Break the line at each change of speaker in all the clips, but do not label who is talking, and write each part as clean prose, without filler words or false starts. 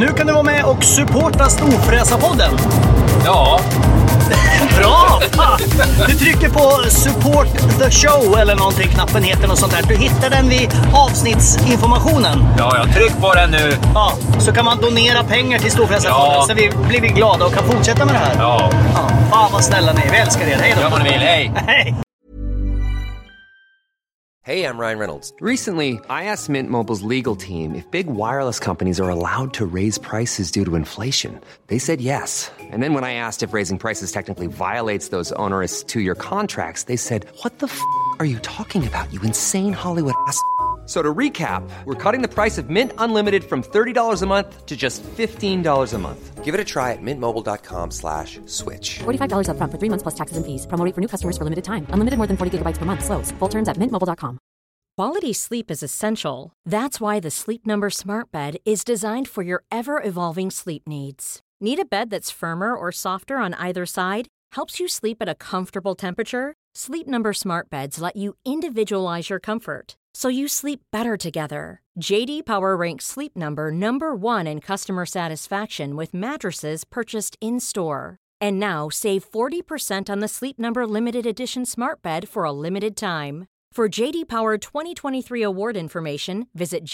Nu kan du vara med och supporta Storfräsarpodden.
Ja.
Bra! Du trycker på support the show eller någonting, knappen heter något sånt där. Du hittar den vid avsnittsinformationen.
Ja, jag tryck på den nu.
Ja, så kan man donera pengar till Storfräsarpodden, så vi blir glada och kan fortsätta med det här.
Ja.
Fan vad snälla ni är, vi älskar er. Hej då.
Gör vad ni vill, hej.
Hej.
Hey, I'm Ryan Reynolds. Recently, I asked Mint Mobile's legal team if big wireless companies are allowed to raise prices due to inflation. They said yes. And then when I asked if raising prices technically violates those onerous two-year contracts, they said, "What the f*** are you talking about, you insane Hollywood ass?" So to recap, we're cutting the price of Mint Unlimited from $30 a month to just $15 a month. Give it a try at mintmobile.com/switch.
$45 up front for 3 months plus taxes and fees. Promo rate for new customers for limited time. Unlimited more than 40 gigabytes per month. Slows full terms at mintmobile.com.
Quality sleep is essential. That's why the Sleep Number Smart Bed is designed for your ever-evolving sleep needs. Need a bed that's firmer or softer on either side? Helps you sleep at a comfortable temperature? Sleep Number Smart Beds let you individualize your comfort, so you sleep better together. JD Power ranks Sleep Number #1 in customer satisfaction with mattresses purchased in-store. And now save 40% on the Sleep Number Limited Edition Smart Bed for a limited time. For JD Power 2023 award information, visit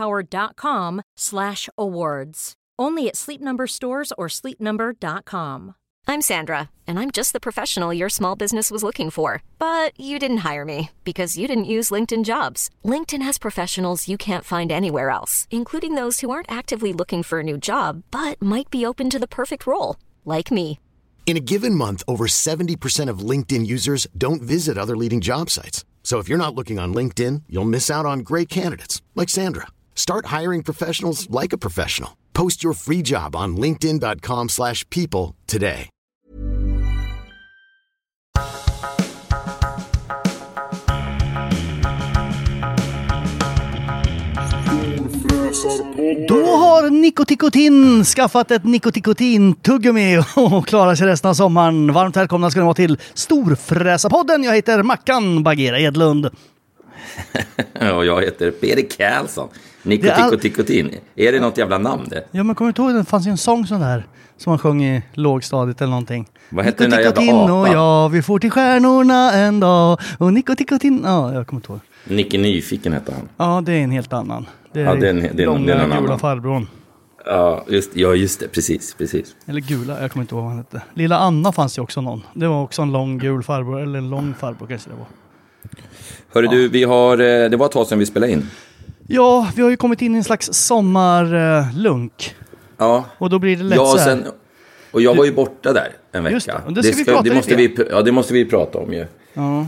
jdpower.com/awards. Only at Sleep Number stores or sleepnumber.com.
I'm Sandra, and I'm just the professional your small business was looking for. But you didn't hire me because you didn't use LinkedIn Jobs. LinkedIn has professionals you can't find anywhere else, including those who aren't actively looking for a new job, but might be open to the perfect role, like me.
In a given month, over 70% of LinkedIn users don't visit other leading job sites. So if you're not looking on LinkedIn, you'll miss out on great candidates like Sandra. Start hiring professionals like a professional. Post your free job on linkedin.com/people today.
Då har Nikotikotin skaffat ett Nikotikotin-tuggummi och klarar sig resten av sommaren. Varmt välkomna ska ni vara till Storfräsarpodden. Jag heter Mackan Bagheera Edlund.
Och jag heter Peder Karlsson. Nikotikotin. Är det något jävla namn det?
Ja, men kommer du ihåg, det fanns ju en sång sån där som man sjöng i lågstadiet eller någonting.
Vad heter den där jävla apan?
Och ja, vi får till stjärnorna en dag. Och Nikotikotin, ja, jag kommer inte ihåg.
Nicke Nyfiken heter han.
Ja, det är en helt annan. Det är,
ja, det är
långa
någon
gula
annan.
farbrorn.
Ja, just det, precis.
Eller gula, jag kommer inte ihåg vad han hette. Lilla Anna fanns ju också någon. Det var också en lång gul farbror, eller en lång farbror kanske det var.
Hörru du, det var ett tag sedan vi spelade in.
Ja, vi har ju kommit in i en slags sommarlunk.
Ja.
Och då blir det lätt så här.
Och jag var ju borta där en vecka.
Just det, och
det måste vi prata om ju.
Ja.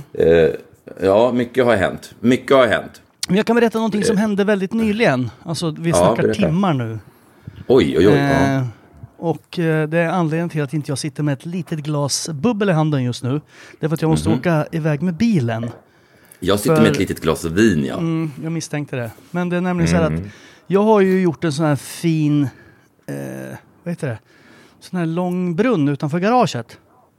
Ja, mycket har hänt.
Men jag kan berätta någonting som hände väldigt nyligen. Alltså, vi snackar timmar nu.
Oj. Ja.
Och det är anledningen till att inte jag sitter med ett litet glas bubbel i handen just nu. Det är för att jag måste åka iväg med bilen.
Jag sitter med ett litet glas vin, ja.
Jag misstänkte det. Men det är nämligen så här att jag har ju gjort en sån här fin, vad heter det? Sån här lång brunn utanför garaget.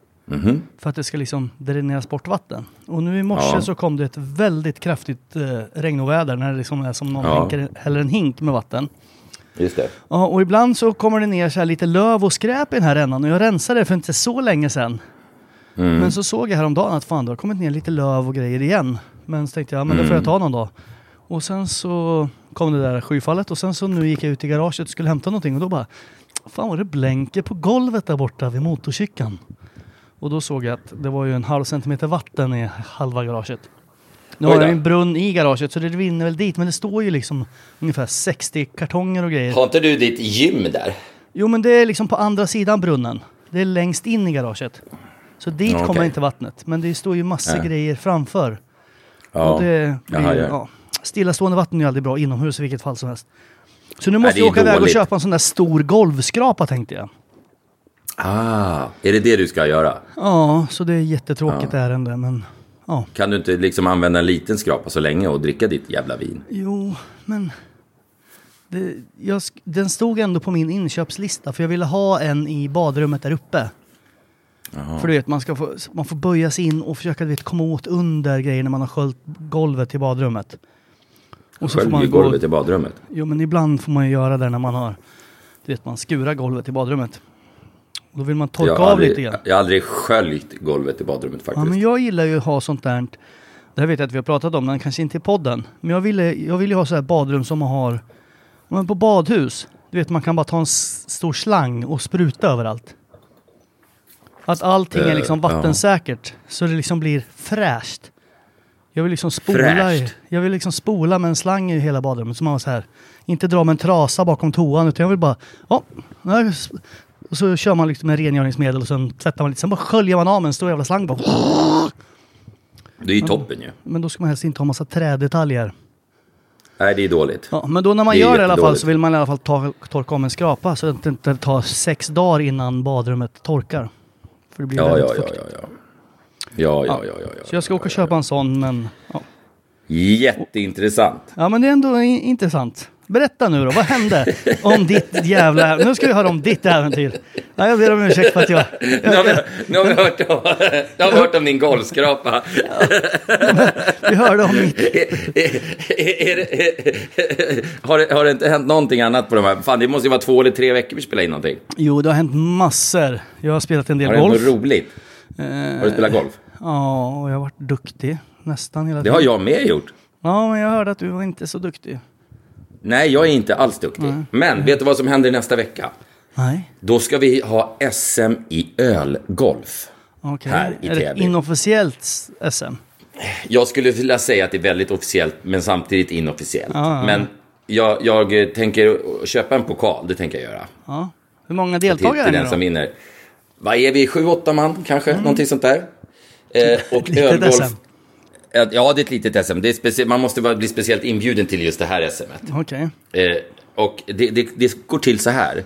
För att det ska liksom dräneras bort vatten. Och nu i morse så kom det ett väldigt kraftigt regnoväder när det liksom är som någon häller en hink med vatten.
Just det.
Ja, och ibland så kommer det ner så här lite löv och skräp i den här rännan. Och jag rensade det för inte så länge sedan. Men så såg jag häromdagen att fan, det har kommit ner lite löv och grejer igen. Men så tänkte jag, men det får jag ta någon dag. Och sen så kom det där skyfallet. Och sen så nu gick jag ut i garaget och skulle hämta någonting. Och då bara, fan vad det blänker på golvet där borta vid motorcykeln. Och då såg jag att det var ju 0,5 centimeter vatten i halva garaget. Nu har jag en brunn i garaget så det rinner väl dit. Men det står ju liksom ungefär 60 kartonger och grejer.
Har inte du ditt gym där?
Jo, men det är liksom på andra sidan brunnen. Det är längst in i garaget. Så dit kommer inte vattnet. Men det står ju massa grejer framför. Ja. Och det blir, stillastående vatten är ju aldrig bra inomhus i vilket fall som helst. Så nu måste jag åka iväg och köpa en sån där stor golvskrapa, tänkte jag.
Är det du ska göra?
Ja, så det är jättetråkigt ärende, men ja.
Kan du inte liksom använda en liten skrapa så länge och dricka ditt jävla vin?
Jo, men den stod ändå på min inköpslista för jag ville ha en i badrummet där uppe. Aha. För du vet, man får böja sig in och försöka komma åt under grejer när man har sköljt golvet till badrummet. Och så får man
golvet i badrummet?
Jo, men ibland får man ju göra det när man har Du vet, man skurar golvet i badrummet. Då vill man torka av lite grann.
Jag har aldrig sköljt golvet i badrummet faktiskt.
Ja, men jag gillar ju att ha sånt där. Det här vet jag att vi har pratat om, men kanske inte i podden. Men jag vill ju ha så här badrum som man har på badhus. Du vet, man kan bara ta en stor slang och spruta överallt. Att allting är liksom vattensäkert. Så det liksom blir fräscht. Jag vill liksom spola med en slang i hela badrummet. Så man var så här. Inte dra med en trasa bakom toan. Utan jag vill bara... och så kör man liksom med rengöringsmedel. Och sen tvättar man lite. Sen bara sköljer man av med en stor jävla slang. Bara.
Det är ju toppen ju.
Men då ska man helst inte ha massa trädetaljer.
Nej, det är dåligt.
Ja, men då när man gör det i alla fall så vill man i alla fall torka om en skrapa. Så att det inte tar 6 dagar innan badrummet torkar. För det blir
Ja.
Så jag ska åka och köpa en sån, men... Ja.
Jätteintressant.
Ja, men det är ändå intressant. Berätta nu då, vad hände om ditt jävla... Nu ska vi höra om ditt äventyr. Ja, jag ber om ursäkt för att jag...
Nu har vi hört om din golfskrapa.
Vi hörde om mitt...
Har det inte hänt någonting annat på de här? Fan, det måste ju vara 2 eller 3 veckor vi spelar in någonting.
Jo, det har hänt massor. Jag har spelat en del golf.
Har det varit roligt? Har du spelat golf?
Ja, och jag har varit duktig nästan hela tiden.
Det har jag med gjort.
Ja, men jag hörde att du var inte så duktig.
Nej, jag är inte alls duktig. Men vet du vad som händer nästa vecka?
Nej.
Då ska vi ha SM i ölgolf.
Okej.
Här i
Täby. Är det ett inofficiellt SM?
Jag skulle vilja säga att det är väldigt officiellt, men samtidigt inofficiellt. Men jag tänker köpa en pokal, det tänker jag göra.
Ja. Hur många deltagare är
till
det
den
då?
som vinner. Vad är vi? 7-8 man kanske? Någonting sånt där. Och
ölgolf. SM.
Ja, det är ett litet SM. Det är man måste bli speciellt inbjuden till just det här SM:et.
Okej.
Och det går till så här.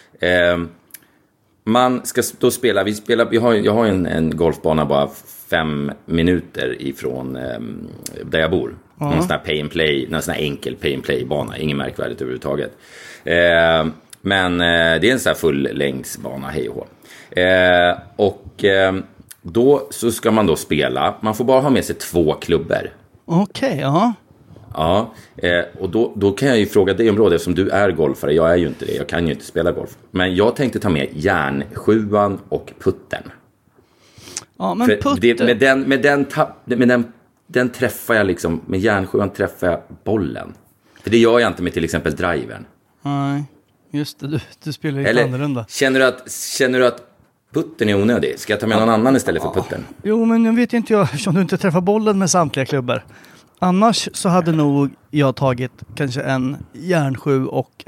Man ska då spela. Jag har en golfbana bara 5 minuter ifrån där jag bor. Någon sån här pay and play, någon sån här enkel pay and play bana, ingen märkvärdigt överhuvudtaget. Men det är en sån här fullängdsbana, hej och hå. Då så ska man då spela. Man får bara ha med sig 2 klubbor.
Okej, ja.
Ja, och då kan jag ju fråga dig om råd, eftersom du är golfare. Jag är ju inte det, jag kan ju inte spela golf. Men jag tänkte ta med järnsjuan och putten.
Ja, men putten...
Den träffar jag liksom, med järnsjuan träffar jag bollen. För det gör jag inte med till exempel drivern.
Nej, just det, du spelar ju annorlunda.
Känner du att putten är onödig? Ska jag ta med någon annan istället för putten?
Jo, men nu vet inte jag, eftersom du inte träffar bollen med samtliga klubbor. Annars så hade nog jag tagit kanske en järnsju och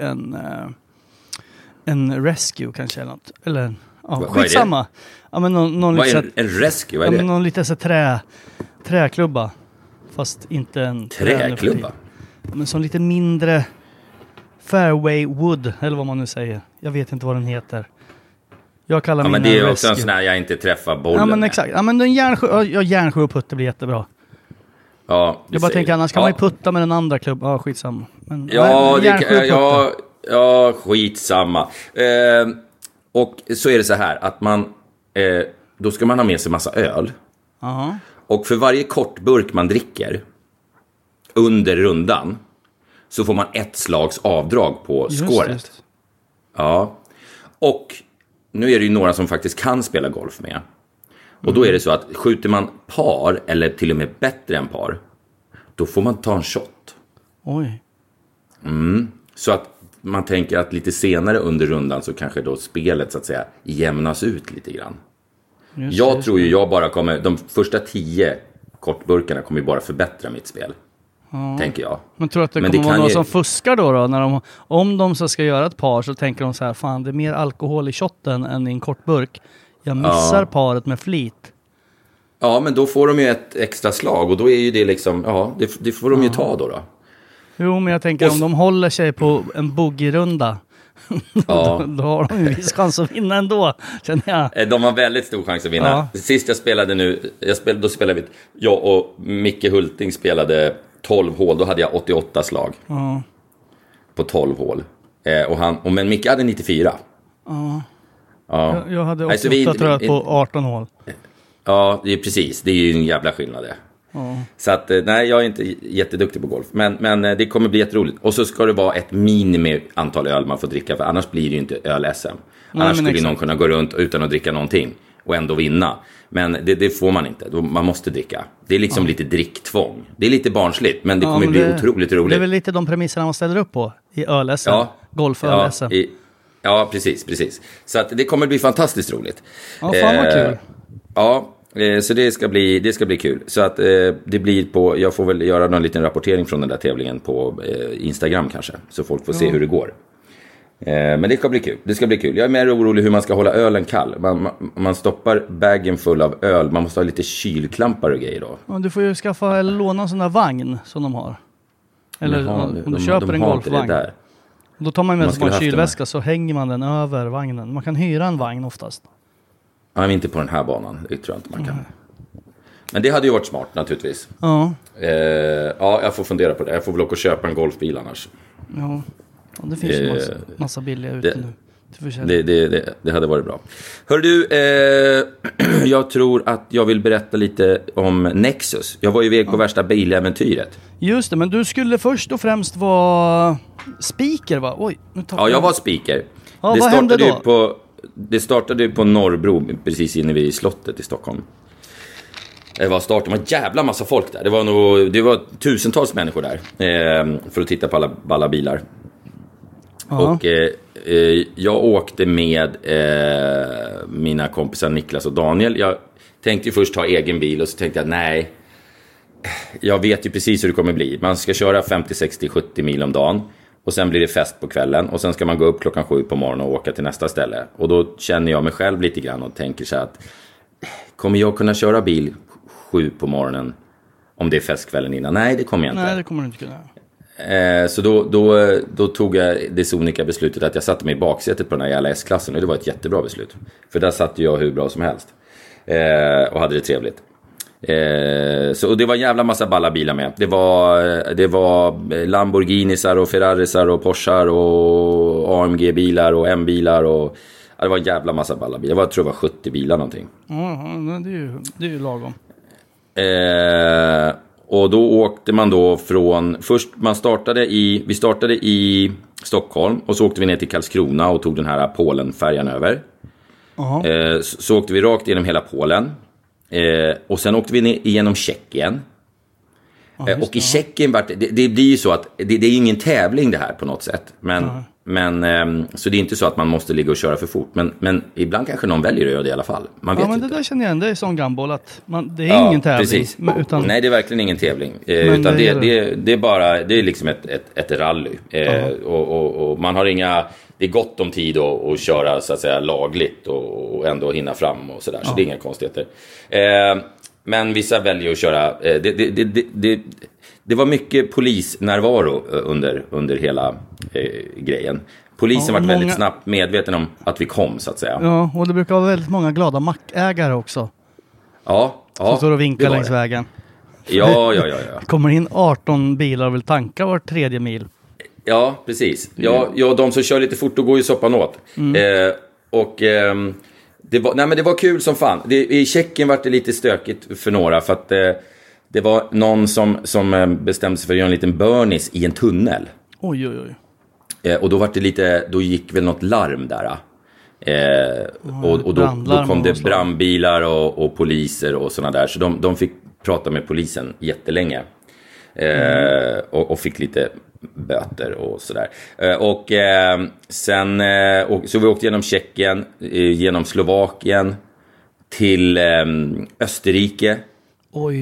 en rescue kanske eller något. Eller, ja, skitsamma. Ja, men någon
vad är en rescue? Vad är det?
Någon lite så träklubba. Fast inte en
träklubba?
Men som lite mindre fairway wood, eller vad man nu säger. Jag vet inte vad den heter. Jag kallar mina
men det är också
rescue.
en sån här jag inte träffar bollen.
Ja, men exakt. Ja, men den järnsju och putte blir jättebra.
Ja,
jag bara tänker, annars kan man ju putta med den andra klubben. Ja, skitsamma. Men,
skitsamma. Och så är det så här att man då ska man ha med sig massa öl.
Uh-huh.
Och för varje kortburk man dricker under rundan så får man 1 slags avdrag på scoret. Just. Ja. Och nu är det ju några som faktiskt kan spela golf med. Och då är det så att skjuter man par eller till och med bättre än par, då får man ta en shot.
Oj.
Så att man tänker att lite senare under rundan så kanske då spelet så att säga jämnas ut lite grann. Jag tror ju jag bara kommer, de första 10 kortburkarna kommer ju bara förbättra mitt spel. Tänker jag.
Men tror att det kommer vara några som fuskar då? När om de så ska göra ett par så tänker de så här, fan det är mer alkohol i shotten än i en kortburk. Jag missar paret med flit.
Ja, men då får de ju ett extra slag och då är ju det liksom, det får de ju ta då.
Jo, men jag tänker om de håller sig på en bogey-runda då har de ju viss chans att vinna ändå, känner jag. De
har väldigt stor chans att vinna. Sist jag spelade då spelade jag och Micke Hulting spelade 12 hål, då hade jag 88 slag på 12 hål. Men Micke hade 94.
Ja. Jag hade 88 tror jag på 18 hål.
Ja, det är precis. Det är ju en jävla skillnad det. Så att, nej, jag är inte jätteduktig på golf. Men det kommer bli jätteroligt. Och så ska det vara ett minimi antal öl man får dricka. För annars blir det ju inte öl-SM. Annars skulle någon kunna gå runt utan att dricka någonting och ändå vinna. Men det får man inte. Man måste dricka. Det är liksom lite dricktvång. Det är lite barnsligt, men det kommer bli otroligt roligt.
Det är väl lite de premisserna man ställer upp på i öl-SM. Golf-öl-SM.
Ja, precis. Så att det kommer bli fantastiskt roligt.
Ja, fan vad kul.
Ja, så det ska bli kul. Så att det blir jag får väl göra någon liten rapportering från den där tävlingen på Instagram kanske. Så folk får se hur det går. Men det ska bli kul. Jag är mer orolig hur man ska hålla ölen kall. Man stoppar bagen full av öl. Man måste ha lite kylklampar och grejer då.
Ja, du får ju skaffa eller låna en sån där vagn som de har. Eller om du köper en golfvagn. Då tar man med sig en kylväska så hänger man den över vagnen. Man kan hyra en vagn oftast.
Ja, men inte på den här banan. Det tror jag inte man kan. Men det hade ju varit smart naturligtvis.
Ja.
Jag får fundera på det. Jag får väl åka och köpa en golfbil annars.
Ja, det finns ju massa billiga ute nu.
Det hade varit bra. Hör du, jag tror att jag vill berätta lite om Nexus. Jag var ju iväg på värsta biläventyret.
Just det, men du skulle först och främst vara speaker, va? Oj,
jag var speaker.
Ja, vad hände då?
Det startade ju på Norrbro, precis inne vid slottet i Stockholm. Det var jävla massa folk där. Det var tusentals människor där för att titta på alla bilar. Aha. Och jag åkte med mina kompisar Niklas och Daniel. Jag tänkte ju först ta egen bil och så tänkte jag nej, jag vet ju precis hur det kommer bli. Man ska köra 50, 60, 70 mil om dagen och sen blir det fest på kvällen och sen ska man gå upp 7 på morgonen och åka till nästa ställe. Och då känner jag mig själv lite grann och tänker så här att kommer jag kunna köra bil 7 på morgonen om det är festkvällen innan? Nej, det kommer jag inte.
Nej, det kommer du inte kunna.
Så då tog jag det sonika beslutet att jag satte mig i baksätet på den här jävla S-klassen. Och det var ett jättebra beslut. För där satt jag hur bra som helst. Och hade det trevligt. Så det var en jävla massa balla bilar med. Det var Lamborghinisar och Ferrarisar och Porschar och AMG-bilar och M-bilar. Och det var en jävla massa balla bilar. Jag tror det var 70 bilar någonting.
Det är ju lagom.
Och då åkte man då från... Vi startade i Stockholm och så åkte vi ner till Karlskrona och tog den här Polen-färjan över. Så åkte vi rakt genom hela Polen. Och sen åkte vi ner igenom Tjeckien. Och i Tjeckien det blir ju så att det är ingen tävling det här på något sätt. Men så det är inte så att man måste ligga och köra för fort. Men ibland kanske någon väljer att göra det i alla fall. Man vet
men
inte.
Det där känner jag igen. Det är sån gammal att det är ingen tävling.
Precis. Nej, det är verkligen ingen tävling. Utan det är liksom ett rally. Och man har det är gott om tid att köra så att säga lagligt och ändå hinna fram och sådär. Så det är inga konstigheter. Men vissa väljer att köra... Det var mycket polisnärvaro under hela grejen. Polisen var väldigt snabbt medveten om att vi kom, så att säga.
Ja, och det brukar vara väldigt många glada mackägare också.
Ja.
Som står och vinkar längs vägen.
Ja.
Kommer in 18 bilar och vill tanka var 3:e mil.
Ja, precis. Ja, de som kör lite fort, då går ju soppan åt. Det var kul som fan. I Tjeckien var det lite stökigt för några för att det var någon som bestämde sig för att göra en liten burnis i en tunnel.
Oj.
Och då gick väl något larm där. Och då kom det brandbilar och poliser och såna där. Så de fick prata med polisen jättelänge. Och fick lite böter och sådär. Så vi åkte genom Tjeckien, genom Slovakien till Österrike.
Oj.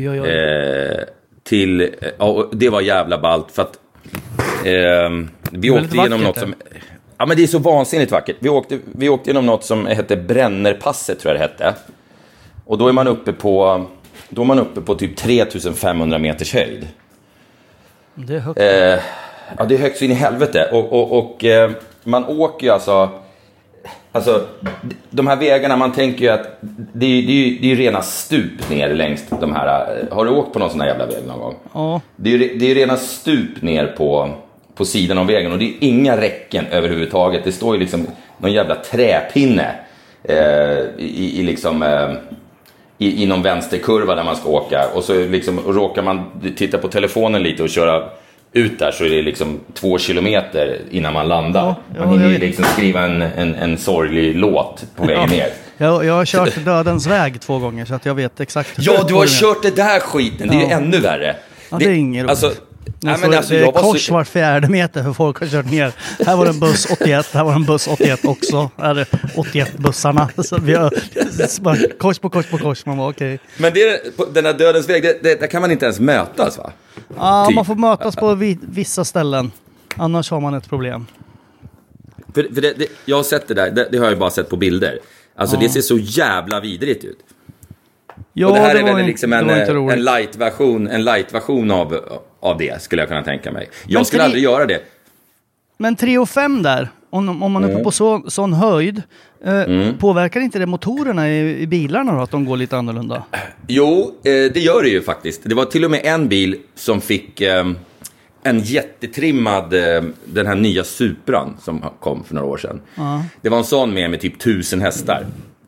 Det var jävla ballt för att vi åkte genom något som... Ja, men det är så vansinnigt vackert. Vi åkte genom något som hette Brennerpasset, tror jag det hette. Och då är man uppe på typ 3500 meters höjd.
Det är högt.
Ja, det är högt så in i helvete. Och man åker ju alltså de här vägarna, man tänker ju att det är rena stup ner längs de här. Har du åkt på någon sån här jävla väg någon gång? Ja. Det är rena stup ner på sidan av vägen och det är inga räcken överhuvudtaget. Det står ju liksom någon jävla träpinne i någon vänsterkurva där man ska åka. Och så liksom, och råkar man titta på telefonen lite och köra ut där, så är det liksom 2 kilometer innan man landar. Man hinner liksom skriva en sorglig låt på vägen ner.
Jag har kört Dödens väg 2 gånger, så att jag vet exakt.
Ja, du har kört det där skiten. Det är ju ännu värre.
Ja, det är inget roligt.
Alltså,
det är kors var 4:e meter för folk har kört ner. Här var det en buss 81, här var det en buss 81 också. Här är det 81-bussarna. Så vi har kors på kors. Man var okej.
Men den här Dödens väg, där kan man inte ens mötas, va?
Ja, typ. Man får mötas på vissa ställen. Annars har man ett problem.
För jag har sett det där, det har jag bara sett på bilder. Alltså det ser så jävla vidrigt ut.
Ja,
och det här är väl liksom en light-version av det, skulle jag kunna tänka mig. Jag skulle aldrig göra det.
Men 3,5 där, om man är uppe på sån höjd, påverkar inte det motorerna i bilarna då, att de går lite annorlunda?
Jo, det gör det ju faktiskt. Det var till och med en bil som fick en jättetrimmad, den här nya Supran som kom för några år sedan. Det var en sån med typ 1000 hästar.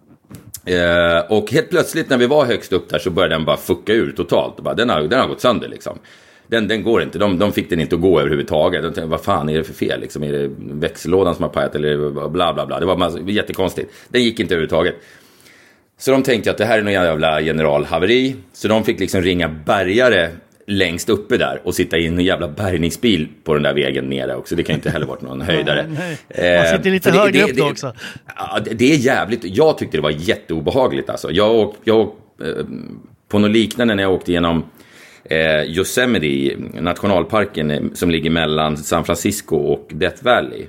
Och helt plötsligt när vi var högst upp där så började den bara fucka ur totalt. Och bara, den har gått sönder liksom. Den går inte, de fick den inte att gå överhuvudtaget. De tänkte, vad fan är det för fel liksom? Är det växellådan som har pajat eller bla bla bla? Det var jättekonstigt. Den gick inte överhuvudtaget. Så de tänkte att det här är någon jävla generalhaveri. Så de fick liksom ringa bärgare längst uppe där och sitta i en jävla bärgningsbil på den där vägen nere också. Det kan inte heller varit någon höjdare.
Man sitter lite högre upp då också.
Ja, det är jävligt. Jag tyckte det var jätteobehagligt alltså. Jag på något liknande när jag åkte genom Yosemite, nationalparken som ligger mellan San Francisco och Death Valley.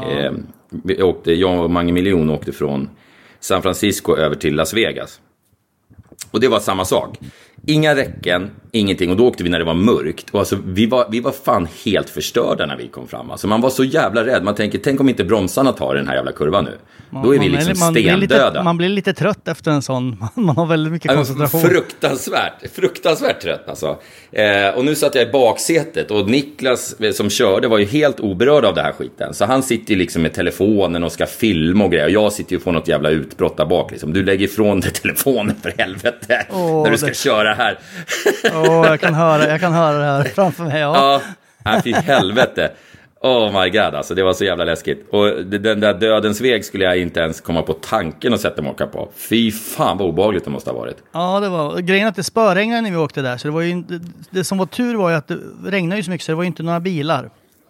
Jag och Mange Miljon åkte från San Francisco över till Las Vegas. Och det var samma sak. Inga räcken, ingenting. Och då åkte vi när det var mörkt. Och alltså, vi var fan helt förstörda när vi kom fram. Alltså, man var så jävla rädd. Man tänker, tänk om inte bromsarna tar den här jävla kurvan nu. Då är vi liksom stendöda.
Man blir lite trött efter en sån. Man har väldigt mycket koncentration.
Fruktansvärt trött alltså. Och nu satt jag i baksätet. Och Niklas som körde var ju helt oberörd av det här skiten. Så han sitter ju liksom med telefonen och ska filma och grejer. Och jag sitter ju och får något jävla utbrott där bak liksom. Du lägger ifrån dig telefonen för helvete. När du ska köra här.
Jag kan höra det här framför mig.
Ja, fy helvete. Oh my god, alltså det var så jävla läskigt. Och den där Dödens väg skulle jag inte ens komma på tanken att sätta mig och åka på. Fy fan vad obehagligt det måste ha varit.
Ja, det var grejen att det spöregnade när vi åkte där. Så det var ju det som var tur var ju att det regnade ju så mycket så det var ju inte några bilar.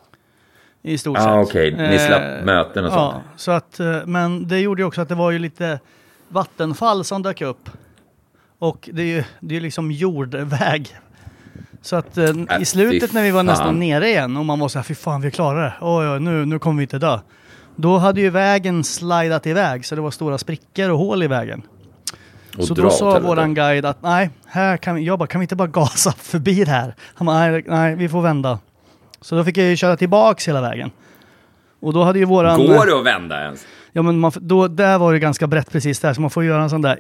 I stort sett.
Okej. Ni slapp möten och sånt.
Ja, så att, men det gjorde ju också att det var ju lite vattenfall som dök upp. Och det är ju liksom jordväg. Så att i slutet när vi var nästan nere igen och man var så här, fy fan vi klarar det. Oj, nu kommer vi inte dö. Då hade ju vägen slidat iväg så det var stora sprickor och hål i vägen. Och så då sa våran guide att nej, här kan vi inte bara gasa förbi det här. Han bara, nej, vi får vända. Så då fick jag ju köra tillbaks hela vägen. Och då hade ju våran...
Går det att vända ens?
Ja, men där var det ganska brett precis där. Så man får göra en sån där...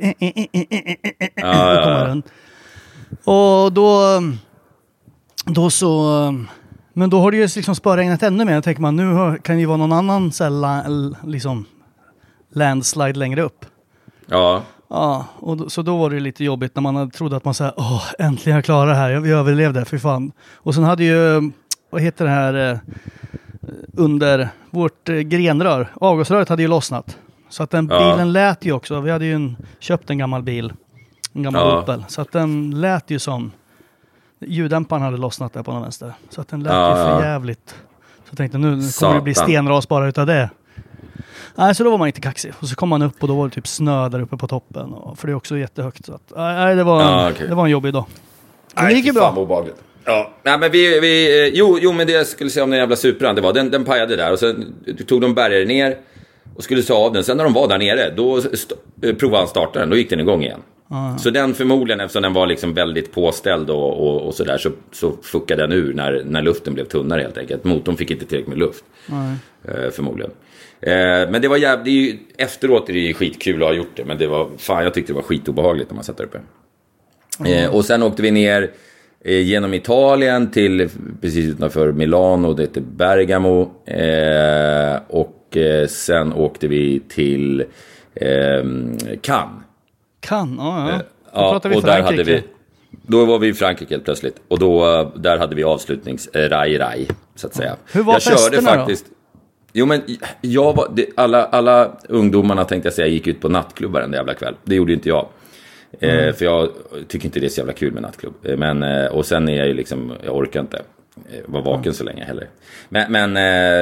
Och då så... Men då har det ju liksom spöregnat ännu mer. Jag tänker man, nu kan ju vara någon annan liksom landslide längre upp.
Ja.
Ja, och så då var det lite jobbigt när man trodde att man sa äntligen jag klarar det här. Vi överlevde, för fan. Och sen hade ju... Vad heter det här... under vårt grenrör. Avgasröret hade ju lossnat. Så att den bilen lät ju också. Vi hade ju köpt en gammal bil. En gammal Opel. Så att den lät ju som... Ljuddämparen hade lossnat där på den vänster. Så att den lät ju för jävligt. Så jag tänkte nu kommer det bli stenras bara utav det. Nej, så då var man inte kaxig. Och så kom man upp och då var det typ snö där uppe på toppen. För det är också jättehögt. Så att, det var en jobbig dag. Men det gick ju bra.
Ja, nej, men men det jag skulle säga om den jävla Supran, det var den pajade där och sen tog de bärgare ner och skulle ta av den. Sen när de var där nere, då provade han starta den, då gick den igång igen. Så den förmodligen, eftersom den var liksom väldigt påställd och sådär, så fuckade den ur när luften blev tunnare helt enkelt. Motorn fick inte tillräckligt med luft, förmodligen. Men det var efteråt är det skitkul att ha gjort det, men jag tyckte det var skitobehagligt när man satt där uppe. Och sen åkte vi ner genom Italien till precis utanför Milano, det heter Bergamo, och sen åkte vi till Cannes.
pratar vi
och
Frankrike.
Då var vi i Frankrike helt plötsligt. Och där hade vi avslutnings-raj, så att säga.
Hur var festerna faktiskt,
då? Jo, men alla ungdomarna, tänkte jag säga, gick ut på nattklubbar en jävla kväll. Det gjorde inte jag. För jag tycker inte det är så jävla kul med nattklubb. Och sen är jag ju liksom, jag orkar inte vara vaken så länge heller. Men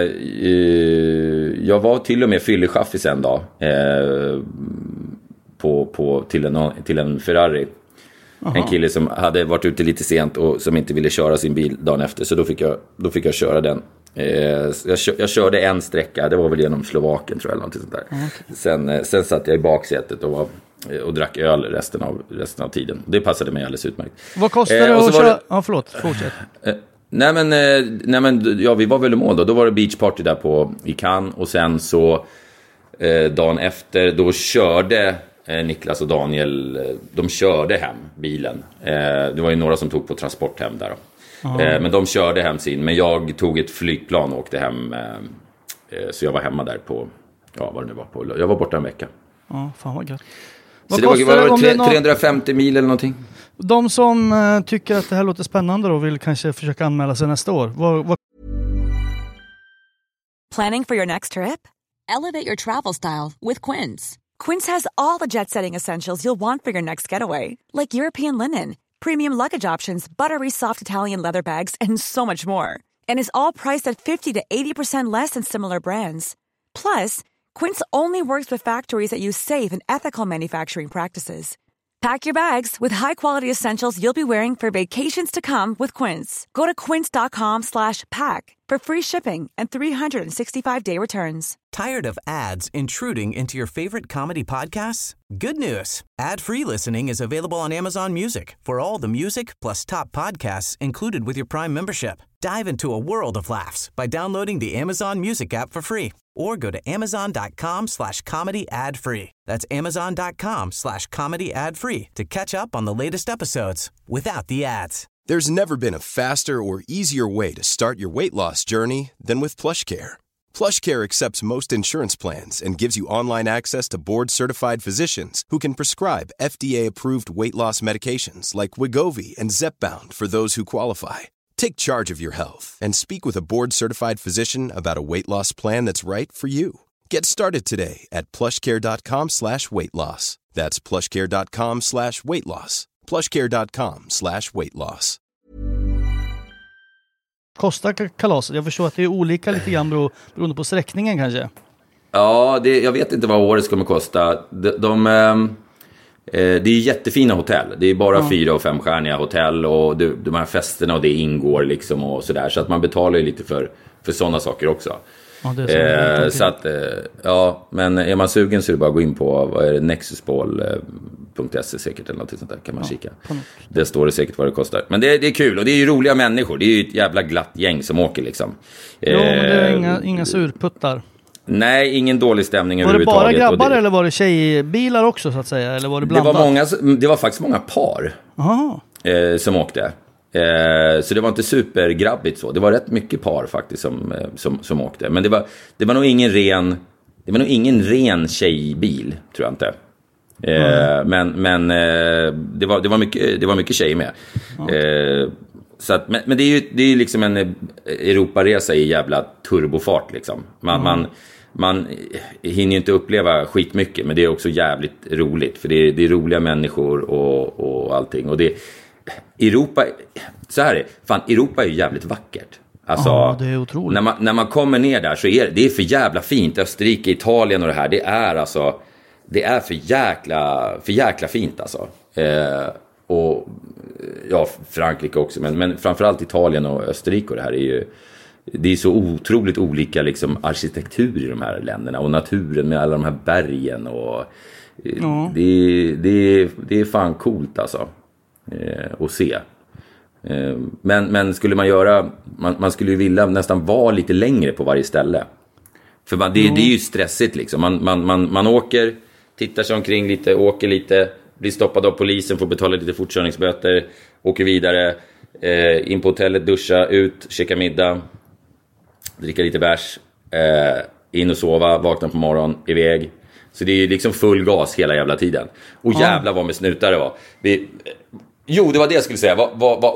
jag var till och med fyllechaffis en dag till en Ferrari. Aha. En kille som hade varit ute lite sent och som inte ville köra sin bil dagen efter. Så då fick jag köra den. Jag körde en sträcka, det var väl genom Slovakien tror jag, eller något sånt där. Okay. Sen satt jag i baksätet och drack öl resten av tiden. Det passade mig alldeles utmärkt.
Vad kostar det att köra? Ja, förlåt, fortsätt.
Nej men ja, vi var väl i mål då. Då var det beachparty där i Cannes. Och sen så dagen efter, då körde Niklas och Daniel, de körde hem bilen. Det var ju några som tog på transport hem där då. Men de körde hem sin. Men jag tog ett flygplan och åkte hem. Så jag var hemma där på, vad det nu var på. Jag var borta en vecka.
Ja, fan vad gött.
Så det var 350 mil eller någonting.
De som tycker att det här låter spännande och vill kanske försöka anmäla sig nästa år.
Planning for your next trip? Elevate your travel style with Quince. Quince has all the jet-setting essentials you'll want for your next getaway. Like European linen, premium luggage options, buttery soft Italian leather bags, and so much more. And is all priced at 50 to 80% less than similar brands. Plus, Quince only works with factories that use safe and ethical manufacturing practices. Pack your bags with high-quality essentials you'll be wearing for vacations to come with Quince. Go to quince.com/pack for free shipping and 365-day returns.
Tired of ads intruding into your favorite comedy podcasts? Good news. Ad-free listening is available on Amazon Music for all the music plus top podcasts included with your Prime membership. Dive into a world of laughs by downloading the Amazon Music app for free or go to amazon.com/comedy ad-free. That's amazon.com/comedy ad-free to catch up on the latest episodes without the ads.
There's never been a faster or easier way to start your weight loss journey than with PlushCare. PlushCare accepts most insurance plans and gives you online access to board-certified physicians who can prescribe FDA-approved weight loss medications like Wegovy and Zepbound for those who qualify. Take charge of your health and speak with a board-certified physician about a weight loss plan that's right for you. Get started today at plushcare.com/weightloss. That's plushcare.com/weightloss. plushcare.com/weightloss.
Kostar kalaset? Jag förstår att det är olika lite grann beroende på sträckningen kanske.
Ja, jag vet inte vad året kommer kosta. Det är jättefina hotell. Det är bara 4- och 5-stjärniga hotell och de här festerna och det ingår liksom och sådär. Så att man betalar ju lite för sådana saker också.
Ja, det är
så att, men är man sugen så är det bara att gå in på nexusball.se säkert eller något sånt där, kan man kika. Det står det säkert vad det kostar. Men det är kul och det är ju roliga människor. Det är ju ett jävla glatt gäng som åker liksom.
Ja, men det är inga surputtar.
Nej, ingen dålig stämning
överhuvudtaget. Var det bara grabbar
det,
eller var det tjejbilar också så att säga? Eller var det blandat?
Det var faktiskt många par som åkte. Så det var inte supergrabbigt så. Det var rätt mycket par faktiskt som åkte. Men det var nog ingen ren tjejbil, tror jag inte. Men det var mycket tjejer med. Så att, men det är ju liksom en Europaresa i jävla turbofart liksom. Man hinner ju inte uppleva skitmycket, men det är också jävligt roligt för det är roliga människor och allting. Och Europa, så här är Europa är ju jävligt vackert. Alltså,
det är otroligt.
När man kommer ner där så är det för jävla fint. Österrike, Italien och det här, det är för jäkla fint alltså. Och ja, Frankrike också, men framförallt Italien och Österrike och det här det är så otroligt olika liksom arkitektur i de här länderna och naturen med alla de här bergen och det är fan coolt alltså att se. Men skulle man skulle ju vilja nästan vara lite längre på varje ställe. För det är ju stressigt liksom. Man åker, tittar sig omkring lite, åker lite, blir stoppad av polisen, får betala lite fortkörningsböter, åker vidare, in på hotellet, duscha, ut, käka middag, dricka lite bärs, in och sova, vakna på morgon, iväg, Så det är liksom full gas hela jävla tiden. Och jävla vad med snutar det var. Jo, det var det jag skulle säga. Vad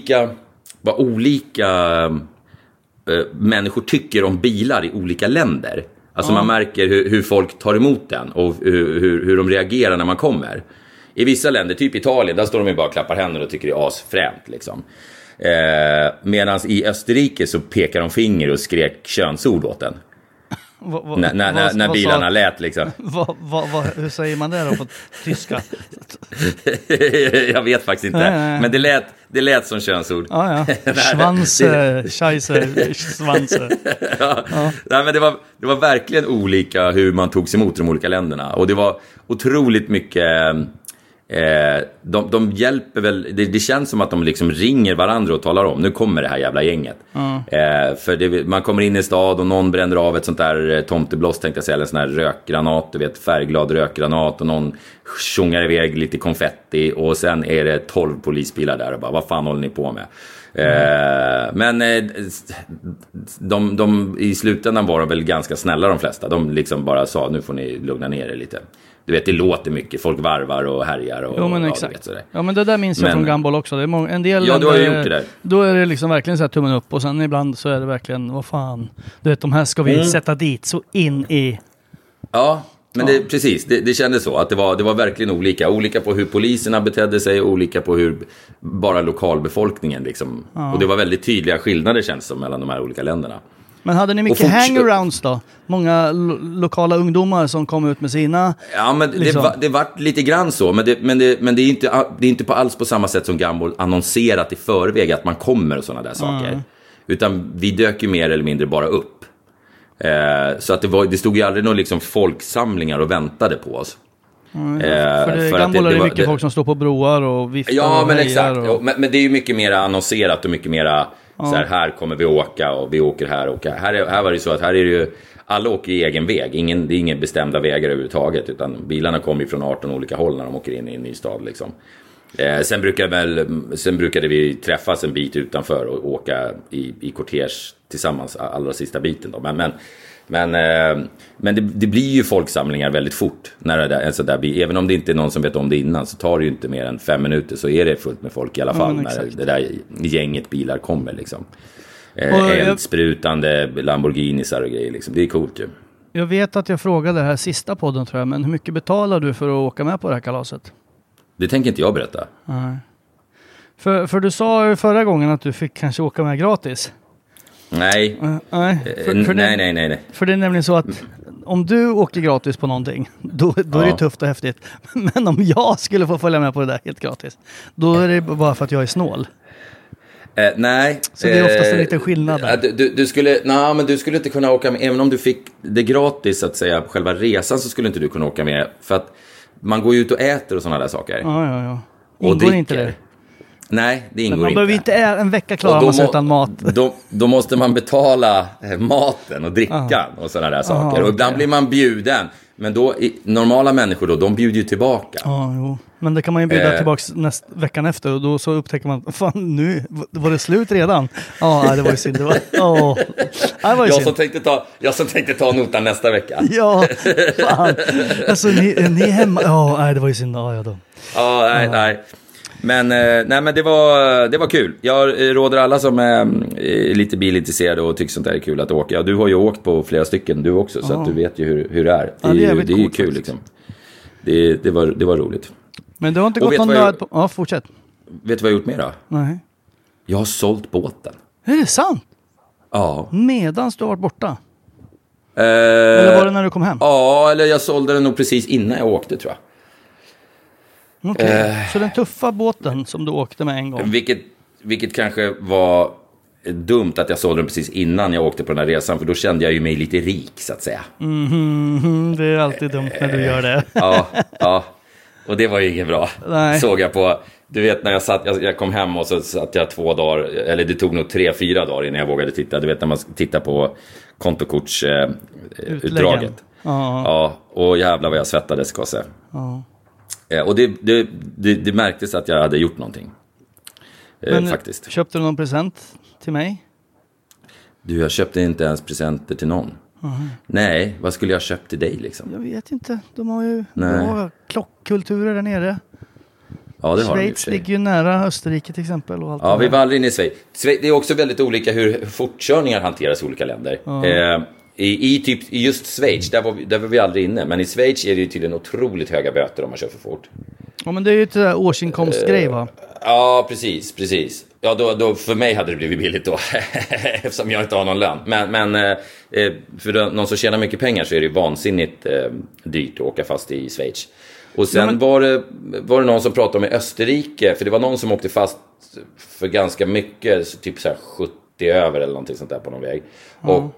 olika människor tycker om bilar i olika länder. Alltså man märker hur folk tar emot den och hur de reagerar när man kommer. I vissa länder, typ Italien, där står de ju bara och klappar händerna och tycker det är asfrämt liksom. Medan i Österrike så pekar de finger och skrek könsord åt den. När bilarna lät liksom.
Hur säger man det då på tyska?
Jag vet faktiskt inte. Men det lät som könsord.
Schwanze, scheisse, svanse.
Nej, men det var verkligen olika hur man tog sig emot de olika länderna. Och det var otroligt mycket... De hjälper väl, det känns som att de liksom ringer varandra och talar om, nu kommer det här jävla gänget. För man kommer in i stad och någon bränner av ett sånt där tomteblås, tänkte jag säga, eller en sån här rökgranat, du vet, färgglad rökgranat, och någon tjongar iväg lite konfetti och sen är det 12 polisbilar där och bara, vad fan håller ni på med? Men de i slutändan var de väl ganska snälla, de flesta. De liksom bara sa, nu får ni lugna ner er lite. Du vet, det låter mycket. Folk varvar och härjar och,
jo, men exakt. Vet, sådär. Ja, men det där minns jag från Gumball också. Det är en del,
ja, du har ju gjort det där.
Då är det liksom verkligen så här tummen upp. Och sen ibland så är det verkligen, vad fan. Du vet, de här ska vi sätta dit så in i...
Ja, men precis. Det kändes så. Att det var verkligen olika. Olika på hur poliserna betedde sig. Olika på hur bara lokalbefolkningen liksom. Och det var väldigt tydliga skillnader, känns som, mellan de här olika länderna.
Men hade ni mycket hangarounds då? Många lokala ungdomar som kom ut med sina...
Ja, men liksom. det var lite grann så. Men det är inte på alls på samma sätt som Gumball annonserat i förväg att man kommer och sådana där saker. Utan vi dök ju mer eller mindre bara upp. Så att det stod ju aldrig någon liksom folksamlingar och väntade på oss.
För Gumball är det mycket folk som står på broar och viftar.
Ja,
och
men exakt.
Och...
Men det är ju mycket mer annonserat och mycket mer... Så här kommer vi åka och vi åker här och här var det så att här är det ju, alla åker i egen väg, det är ingen bestämda vägar överhuvudtaget, utan bilarna kommer ju från 18 olika håll när de åker in i en ny stad liksom. Sen brukade vi träffas en bit utanför och åka i kortege tillsammans allra sista biten då. Men det blir ju folksamlingar väldigt fort när det är så där, även om det inte är någon som vet om det innan, så tar det ju inte mer än 5 minuter så är det fullt med folk i alla fall när det där gänget bilar kommer liksom. Eldsprutande Lamborghinisar och grejer liksom. Det är coolt ju.
Jag vet att jag frågade det här sista podden, tror jag, men hur mycket betalar du för att åka med på det här kalaset?
Det tänker inte jag berätta.
Nej. För du sa förra gången att du fick kanske åka med gratis.
Nej.
Nej. För det är nämligen så att om du åker gratis på någonting, då är det tufft och häftigt. Men om jag skulle få följa med på det där helt gratis, då är det bara för att jag är snål.
Nej.
Så det är oftast en liten skillnad där.
Du skulle inte kunna åka med, även om du fick det gratis så att säga, själva resan, så skulle inte du kunna åka med, för att man går ju ut och äter och sådana där saker.
Ja.
Och dricker.
Inte det?
Nej, det ingår inte.
Man behöver inte en vecka klara man sig utan mat.
Då måste man betala maten och drickan och sådana där saker. Och ibland blir man bjuden. Men då, normala människor då, de bjuder ju tillbaka.
Ja, jo. Men det kan man ju bjuda tillbaka veckan efter. Och då så upptäcker man, fan nu, var det slut redan? Ja, det var ju synd. Det var
jag som tänkte ta notan nästa vecka.
Ja, fan. Alltså, ni är hemma. Ja, det var ju synd. Ja, då.
Ja, nej. Men det var kul. Jag råder alla som är lite bilintresserade och tycker sånt där är kul att åka. Ja, du har ju åkt på flera stycken du också, så att du vet ju hur det är. Det är ju kul liksom. Det var roligt.
Men det har inte gått någon nöd på... Ja, fortsätt.
Vet du vad jag har gjort mer då?
Nej.
Jag har sålt båten.
Är det sant?
Ja.
Medans du har varit borta? Eller var det när du kom hem?
Ja, eller jag sålde den nog precis innan jag åkte, tror jag.
Okay. Så den tuffa båten som du åkte med en gång.
Vilket kanske var dumt att jag sålde den precis innan jag åkte på den här resan, för då kände jag ju mig lite rik, så att säga.
Det är alltid dumt när du gör det.
Ja. Och det var ju inget bra. Nej. Såg jag på, du vet, när jag kom hem och så satt jag 2 dagar, eller det tog nog 3-4 dagar innan jag vågade titta. Du vet, när man tittar på kontokortsutdraget. Ja, och jävlar vad jag svettades, ska jag säga. Ja. Och det märktes att jag hade gjort någonting.
Men
faktiskt.
Köpte du någon present till mig?
Du, jag köpte inte ens presenter till någon. Nej, vad skulle jag köpt till dig liksom?
Jag vet inte. De har ju klockkulturer där nere.
Ja, det har
Schweiz ligger ju nära Österrike till exempel. Och allt
ja, vi var aldrig inne i Schweiz. Det är också väldigt olika hur fortkörningar hanteras i olika länder. I just Schweiz, där var vi aldrig inne. Men i Schweiz är det ju tydligen otroligt höga böter om man kör för fort.
Ja, men det är ju ett årsinkomstgrej va?
Ja, precis. Ja, då för mig hade det blivit billigt då. Eftersom jag inte har någon lön. Men för någon som tjänar mycket pengar så är det ju vansinnigt dyrt att åka fast i Schweiz. Och sen var det någon som pratade om i Österrike. För det var någon som åkte fast för ganska mycket. Så typ så här 70 över eller någonting sånt där på någon väg. Och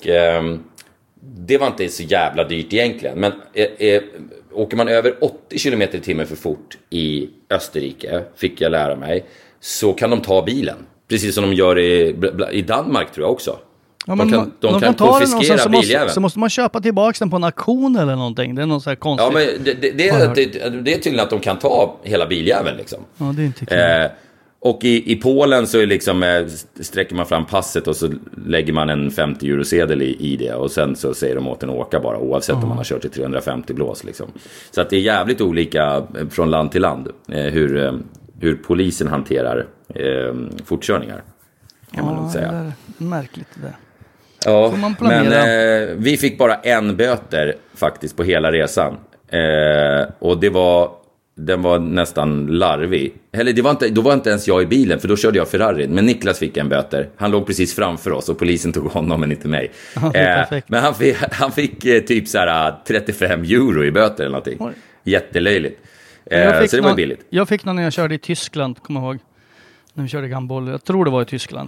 det var inte så jävla dyrt egentligen. Men åker man över 80 km i timmen för fort i Österrike, fick jag lära mig, så kan de ta bilen. Precis som de gör i Danmark tror jag också. Ja, de kan konfiskera biljäveln.
Så måste man köpa tillbaka den på en auktion eller någonting. Det är något så här konstigt.
Ja, men det är tydligen att de kan ta hela biljäveln liksom.
Ja, det är inte kul.
Och i Polen så är liksom, sträcker man fram passet och så lägger man en 50 eurosedel i det. Och sen så säger de åt en åka bara, oavsett om man har kört i 350 blås. Liksom. Så att det är jävligt olika från land till land hur polisen hanterar fortkörningar. Kan man nog säga.
Det är märkligt det.
Ja, men vi fick bara en böter faktiskt på hela resan. Och den var nästan larvig. Eller då var inte ens jag i bilen, för då körde jag Ferrari. Men Niklas fick en böter. Han låg precis framför oss och polisen tog honom men inte mig. Men han fick typ så här 35 euro i böter eller någonting. Oj. Jättelöjligt. Så det var billigt.
Jag fick någon när jag körde i Tyskland, kommer jag ihåg. När vi körde gamboll. Jag tror det var i Tyskland.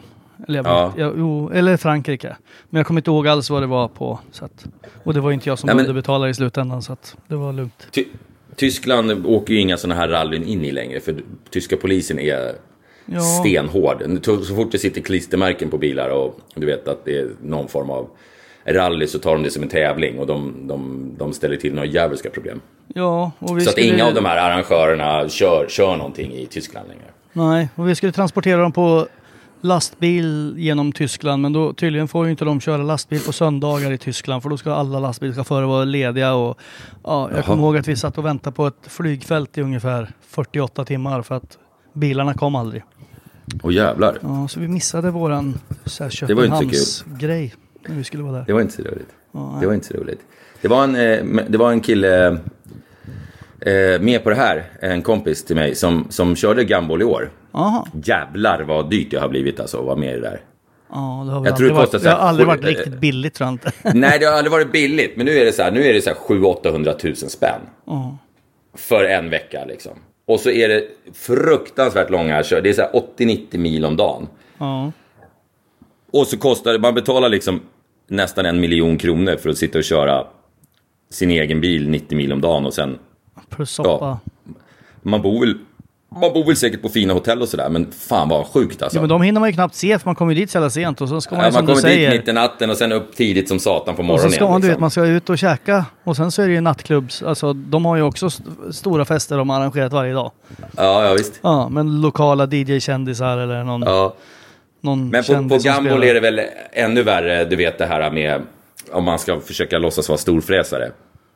Eller Frankrike. Men jag kommer inte ihåg alls vad det var på. Så att, och det var inte jag som behövde betala i slutändan, så att det var lugnt.
Tyskland åker ju inga såna här rallyn in i längre, för tyska polisen är stenhård. Så fort det sitter klistermärken på bilar och du vet att det är någon form av rally, så tar de det som en tävling och de ställer till några jävliga problem.
Ja, och
så att inga av de här arrangörerna kör någonting i Tyskland längre.
Nej, och vi skulle transportera dem på lastbil genom Tyskland, men då tydligen får ju inte de köra lastbil på söndagar i Tyskland, för då ska alla lastbilschaufförer vara lediga. Och jag kommer ihåg att vi satt och väntade på ett flygfält i ungefär 48 timmar för att bilarna kom aldrig.
Åh jävlar.
Ja, så vi missade våran Köpenhamnsgrej när vi skulle vara där.
Det var inte så roligt. Det var inte så roligt. Det var en kille med på det här, en kompis till mig som körde gamboll i år.
Aha.
Jävlar vad dyrt det har blivit alltså att vara med i det där.
Ja, det har aldrig varit riktigt billigt, tror jag inte.
Nej, det har aldrig varit billigt, men nu är det så här 700-800 000 spänn. För en vecka liksom. Och så är det fruktansvärt långa kör. Det är så här 80-90 mil om dagen. Och så kostar det, man betalar liksom nästan 1 miljon kronor för att sitta och köra sin egen bil 90 mil om dagen och sen man bor väl säkert på fina hotell och sådär, men fan vad sjukt alltså.
Ja, men de hinner man ju knappt se, för man kommer dit så jävla sent och så ska man
man kommer dit mitt i natten och sen upp tidigt som satan på morgonen.
Och så ska man,
liksom.
man ska ut och käka och sen så är det ju nattklubbs. Alltså de har ju också stora fester de har arrangerat varje dag.
Ja, visst.
Ja, men lokala DJ-kändisar eller någon. Ja.
Men på gamboll är det väl ännu värre, du vet det här med om man ska försöka låtsas vara storfräsare.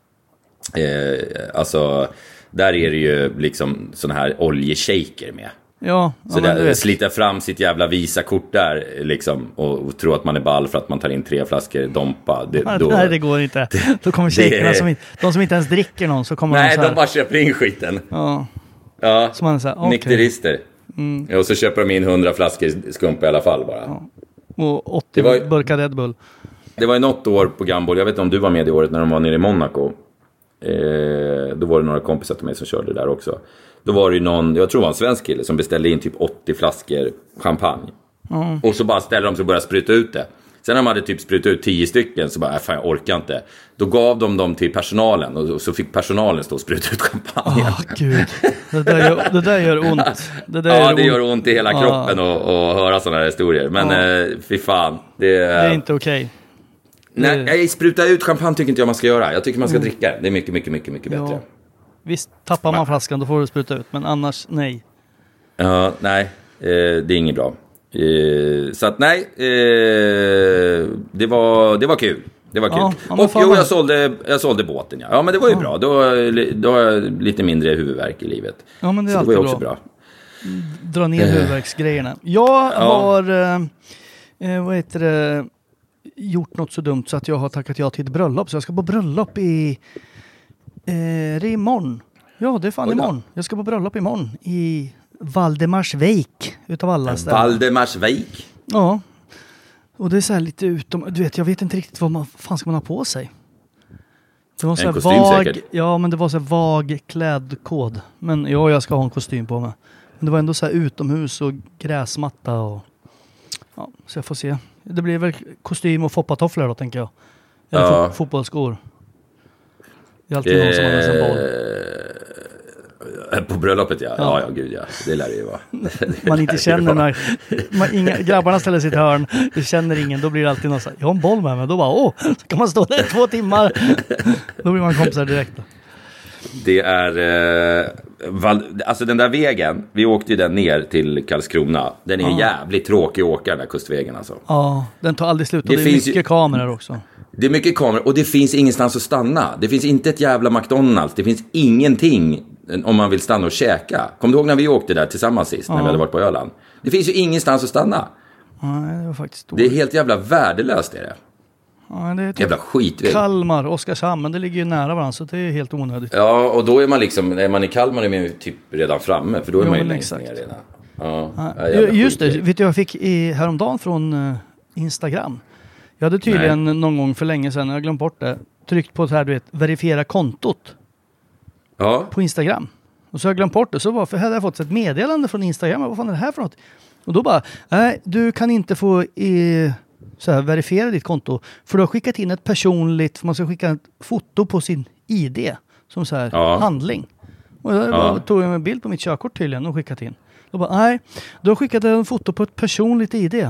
Alltså där är det ju liksom såna här oljeshaker med.
Ja,
så där slita fram sitt jävla visakort där liksom och tro att man är ball för att man tar in 3 flaskor Dompa.
Nej, det går inte. Då kommer shakerna de som inte ens dricker någon, så kommer
de så här. De bara köper in skiten. Ja.
Så man säger, okay.
Nykterister. Och så köper de in 100 flaskor skumpa i alla fall bara.
Ja. Och 80 burkar Red Bull.
Det var ju något år på gamboll. Jag vet inte om du var med i året när de var nere i Monaco. Då var det några kompisar till mig som körde där också. Då var det ju någon, jag tror det var en svensk kille som beställde in typ 80 flaskor champagne. Och så bara ställde de sig och började spruta ut det. Sen när de hade typ sprutat ut 10 stycken så bara, fan jag orkar inte. Då gav de dem till personalen och så fick personalen stå och spruta ut champagne.
Gud, det där gör ont.
Det gör ont i hela kroppen att höra sådana här historier. Men fy fan. Det
är inte okej.
Nej, spruta ut champagne tycker inte jag man ska göra. Jag tycker man ska dricka. Det är mycket, mycket, mycket, mycket bättre. Visst,
tappar man flaskan då får du spruta ut. Men annars, nej.
Ja, nej. Det är inget bra. Så att nej. Det var kul. Det var kul.
Ja,
och jag sålde båten. Ja, men det var ju bra. Då har jag lite mindre huvudvärk i livet.
Ja, men det är
så
alltid
det var ju också bra.
Dra ner huvudvärksgrejerna. Jag har gjort något så dumt så att jag har tackat ja till ett bröllop. Så jag ska på bröllop det är imorgon. Ja, det är fan imorgon. Jag ska på bröllop imorgon i Valdemarsvik utav alla ställen.
Valdemarsvik?
Ja. Och det är så här lite du vet, jag vet inte riktigt vad fan ska man ha på sig. Det var så
en kostym säkert.
Ja, men det var så här vag klädkod. Men jag ska ha en kostym på mig. Men det var ändå så här utomhus och gräsmatta och så jag får se. Det blir väl kostym och foppatofflor då, tänker jag. Eller fotbollsskor. Det är alltid någon som har en symbol.
På bröllopet, ja, gud ja. Det lär det ju vara.
Man inte känner när grabbarna ställer sitt hörn, du känner ingen, då blir det alltid någon så här, jag har en boll med mig, då bara, så kan man stå där 2 timmar. Då blir man kompisar direkt då.
Det är alltså den där vägen, vi åkte ju den ner till Karlskrona. Den är jävligt tråkig att åka, den där kustvägen alltså. Ja,
den tar aldrig slut och det är mycket kameror också.
Det är mycket kameror och det finns ingenstans att stanna. Det finns inte ett jävla McDonalds, det finns ingenting om man vill stanna och käka. Kommer du ihåg när vi åkte där tillsammans sist, när vi hade varit på Öland? Det finns ju ingenstans att stanna.
Nej, det var faktiskt
det är helt jävla värdelöst är det.
Ja, det är typ
jävla skitväg.
Kalmar, Oskarshamn, men det ligger ju nära varandra så det är helt onödigt.
Ja, och då är man liksom, när man i Kalmar är man typ redan framme, för då är man ju längst ner redan.
Just det, vet du jag fick häromdagen från Instagram. Jag hade tydligen någon gång för länge sedan, jag har glömt bort det, tryckt på så här, du vet, verifiera kontot. Ja. På Instagram. Och så har jag glömt bort det. Så hade jag fått ett meddelande från Instagram. Vad fan är det här för något? Och då bara, nej, du kan inte få så här, verifiera ditt konto. För du har skickat in ett personligt, för man ska skicka ett foto på sin ID. Som så här handling. Och jag tog en bild på mitt körkort tydligen och skickat in. Då bara, nej, du har skickat en foto på ett personligt ID.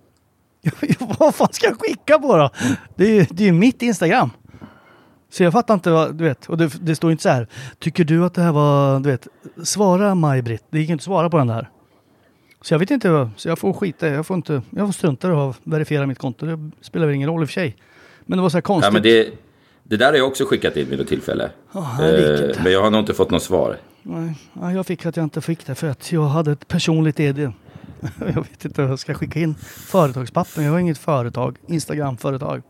Vad fan ska jag skicka på då? Det är ju mitt Instagram. Så jag fattar inte vad, du vet, och det står inte så här, tycker du att det här var, du vet, svara Maj-Britt, det gick inte att svara på den där. Så jag vet inte, så jag får skita, jag får strunta och verifiera mitt konto, det spelar väl ingen roll i och för sig. Men det var så här konstigt.
Ja, men det där har jag också skickat in vid något tillfälle. Men jag har nog inte fått något svar.
Nej, jag fick att jag inte fick det för att jag hade ett personligt ID. Jag vet inte hur jag ska skicka in företagspappen, jag har inget företag, Instagram-företag.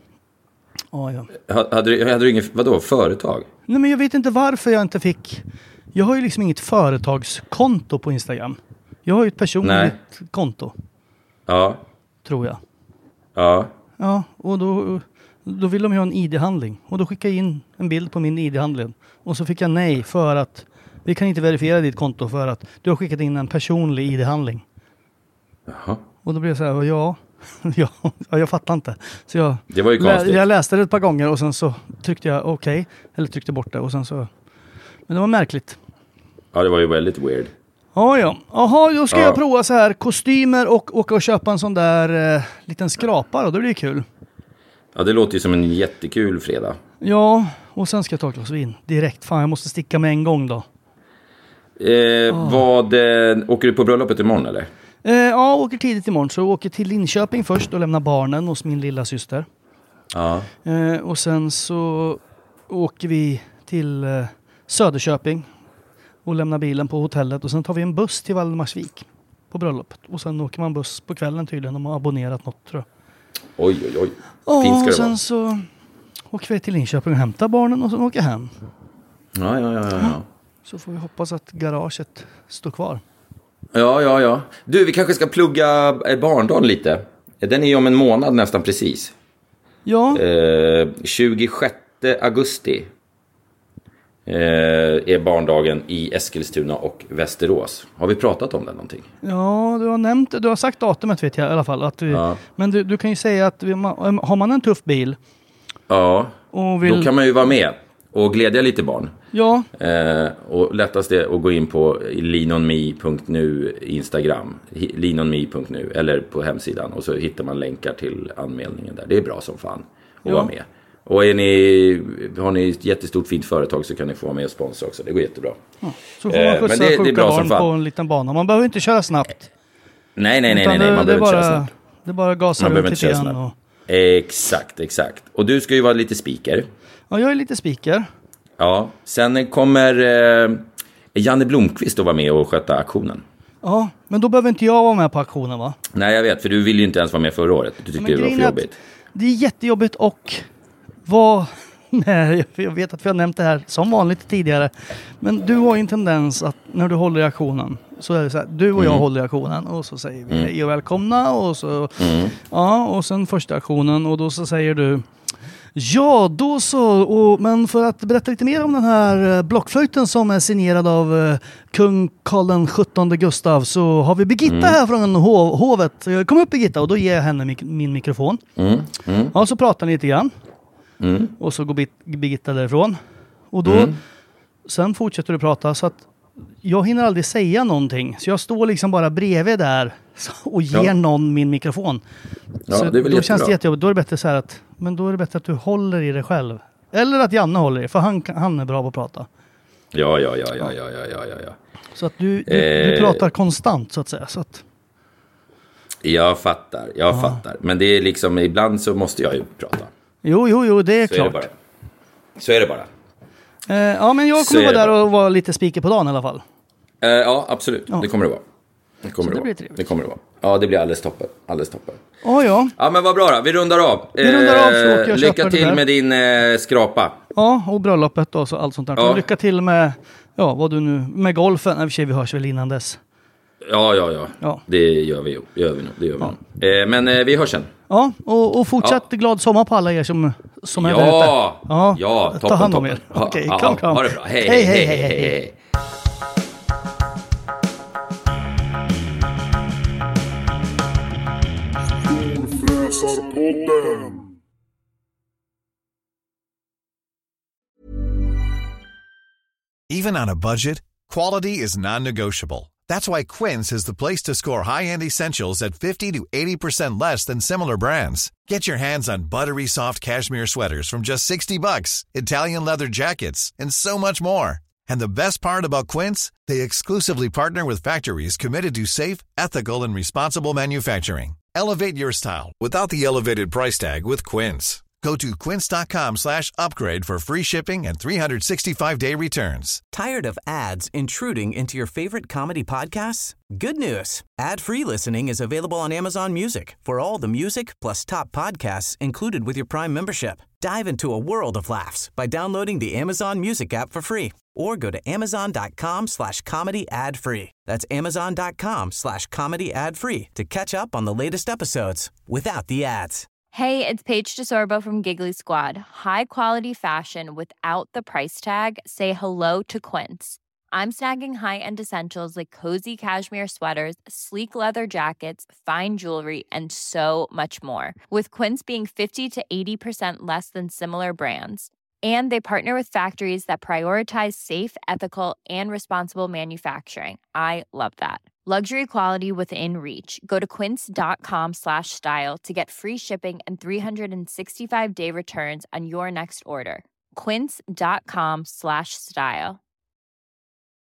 Ja.
Hade du inget, vadå, företag?
Nej, men jag vet inte varför jag inte fick. Jag har ju liksom inget företagskonto på Instagram. Jag har ju ett personligt konto. Ja. Tror jag.
Ja.
Ja, och då vill de ha en ID-handling. Och då skickade jag in en bild på min ID-handling. Och så fick jag nej för att vi kan inte verifiera ditt konto för att du har skickat in en personlig ID-handling.
Jaha.
Och då blev jag så här, jag fattar inte. Så
det var ju konstigt.
Jag läste det ett par gånger och sen så tryckte jag okej. Eller tryckte bort det och sen så. Men det var märkligt.
Ja, det var ju väldigt weird.
Ja. Jaha, då ska jag prova så här kostymer och åka och köpa en sån där liten skrapa. Och då blir det kul. Ja,
det låter ju som en jättekul fredag.
Ja, och sen ska jag ta ett glas vin direkt. Fan, jag måste sticka med en gång då.
Åker du på bröllopet imorgon eller?
Ja, åker tidigt imorgon. Så jag åker till Linköping först och lämnar barnen hos min lilla syster. Ja. Och sen så åker vi till Söderköping och lämnar bilen på hotellet. Och sen tar vi en buss till Valdemarsvik på bröllopet. Och sen åker man buss på kvällen tydligen om man har abonnerat något, tror jag.
Oj.
Och sen så åker vi till Linköping och hämtar barnen och sen åker hem.
Ja.
Så får vi hoppas att garaget står kvar.
Ja. Du, vi kanske ska plugga barndagen lite. Den är ju om en månad nästan precis.
Ja.
26 augusti är barndagen i Eskilstuna och Västerås. Har vi pratat om det någonting?
Ja, du har sagt datumet vet jag i alla fall. Men du kan ju säga att har man en tuff bil.
Ja, och då kan man ju vara med och glädja lite barn.
Ja.
Och lättast är att gå in på leanonme.nu Instagram, leanonme.nu eller på hemsidan och så hittar man länkar till anmälningen där. Det är bra som fan att vara med. Och har ni ett jättestort fint företag så kan ni få vara med och sponsra också. Det går jättebra. Ja, så får man skjutsa sjuka barn på en liten bana. Man behöver inte köra snabbt.
Nej. Man behöver inte köra snabbt. Det är bara gasa runt lite grann
Exakt. Och du ska ju vara lite speaker.
Ja, jag är lite speaker.
Ja, sen kommer Janne Blomqvist att vara med och sköta aktionen.
Ja, men då behöver inte jag vara med på aktionen, va?
Nej, jag vet, för du ville ju inte ens vara med förra året. Du tyckte det var för jobbigt.
Det är jättejobbigt och Nej, jag vet att vi har nämnt det här som vanligt tidigare. Men du har ju en tendens att när du håller i aktionen så är det så här, du och jag håller i aktionen och så säger vi hej och välkomna och så ja, och sen första aktionen och då så säger du ja, då så, men för att berätta lite mer om den här blockflöjten som är signerad av kung Karl den 17 Gustav så har vi Birgitta här från hovet. Kom upp Birgitta och då ger jag henne min mikrofon. Ja, så pratar ni lite grann. Och så går Birgitta därifrån. Och då sen fortsätter du prata så att jag hinner aldrig säga någonting. Så jag står liksom bara bredvid där och ger någon min mikrofon.
Ja,
så
det är väl
då känns det
jättebra.
jättejobbigt. Då är det bättre så här att då är det bättre att du håller i det själv. Eller att Janne håller i det, för han är bra på att prata.
Ja.
Så att du pratar konstant så att säga. Så att...
Jag fattar. Men det är liksom, ibland så måste jag ju prata.
Jo, det är klart.
Så är det bara.
Ja, men jag kommer vara där och vara lite speaker på dagen i alla fall.
Ja, absolut. Ja. Det kommer det vara. Det kommer det vara. Ja, det blir alldeles toppen.
Ja.
Ja, men vad bra då. Vi rundar av. Lycka till med din skrapa.
Ja, och bröllopet och så allt sånt där. Ja. Lycka till med vad du nu med golfen. Nej, vi hörs väl innan dess.
Ja. Det gör vi nog. Men vi hörs sen.
Ja, och fortsätt glad sommar på alla er som är där ute.
Ja, toppen.
Ta hand om er. Okej, kram.
Ha det bra. Hej.
Even on a budget, quality is non-negotiable. That's why Quince is the place to score high-end essentials at 50 to 80% less than similar brands. Get your hands on buttery soft cashmere sweaters from just $60, Italian leather jackets, and so much more. And the best part about Quince, they exclusively partner with factories committed to safe, ethical, and responsible manufacturing. Elevate your style without the elevated price tag with Quince. Go to quince.com/upgrade for free shipping and 365-day returns.
Tired of ads intruding into your favorite comedy podcasts? Good news. Ad-free listening is available on Amazon Music for all the music plus top podcasts included with your Prime membership. Dive into a world of laughs by downloading the Amazon Music app for free or go to amazon.com/comedy ad-free. That's amazon.com/comedy ad-free to catch up on the latest episodes without the ads.
Hey, it's Paige DeSorbo from Giggly Squad. High quality fashion without the price tag. Say hello to Quince. I'm snagging high-end essentials like cozy cashmere sweaters, sleek leather jackets, fine jewelry, and so much more. With Quince being 50 to 80% less than similar brands. And they partner with factories that prioritize safe, ethical, and responsible manufacturing. I love that. Luxury quality within reach. Go to quince.com/style to get free shipping and 365-day returns on your next order. Quince.com/style.